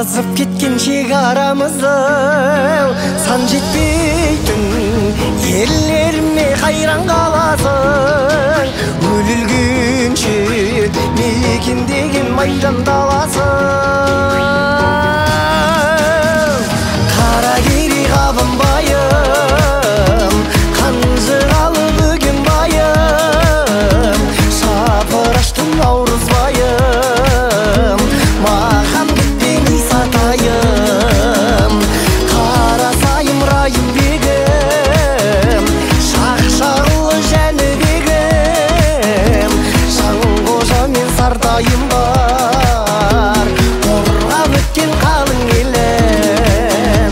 азып кеткен шекарамыздың сан жетпейтін ерлеріме қайран қаласың. Өлілгенше мекендеген майдан даласың. Қара кері қабынбайым, қанжығалы бөген байым, шапыраштың наурызбайым, маған бітпен исатайым. Қарасайым райым бегім, шақшарлы жәнібегім, Шаңқожа мен Сартайым бар, қорғап өткен қалың елім.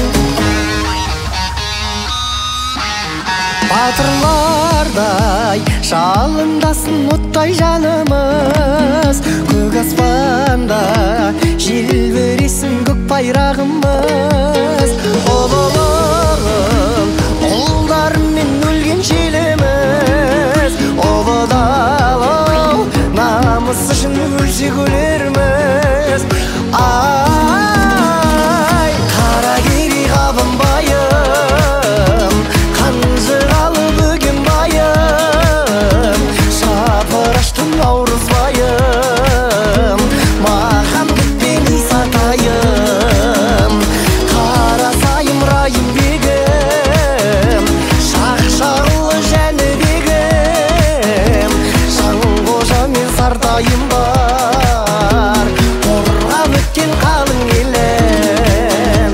Батырлардай жалындасын оттай жанымыз, көк аспанда желбіресін көк байрағымыз. Ұлылығым ұлдармен өлген желіміз, ұлы дала намыс үшін өлсек өлерміз. Ай, қара кері қабынбайым, қанжығалы бөген байым, шапыраштың наурызбайым, маған бітпен исатайым. Қарасайым райым бегім, шақшарлы жәнібегім, Шаңқожа мен Сартайым бар, қорғап өткен қалың елім.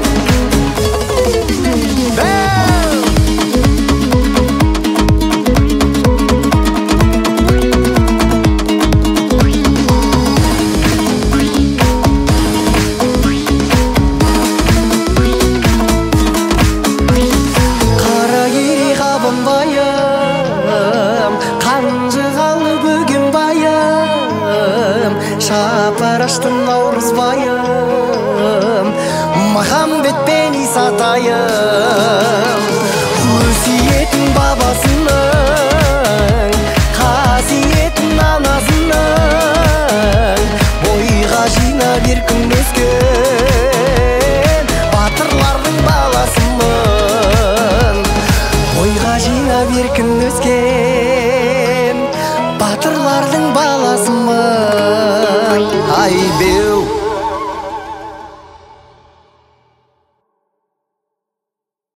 Қара кері қабынбайым, қанжығалы бөген байым, шапыраштың наурызбайым, маған бітпен исатайым. Өсиетін бабасының, қасиетін анасының, бойға жинап еркін өскен батырлардың баласымын. Бойға жинап еркін өскен батырлардың баласымын. Ай беу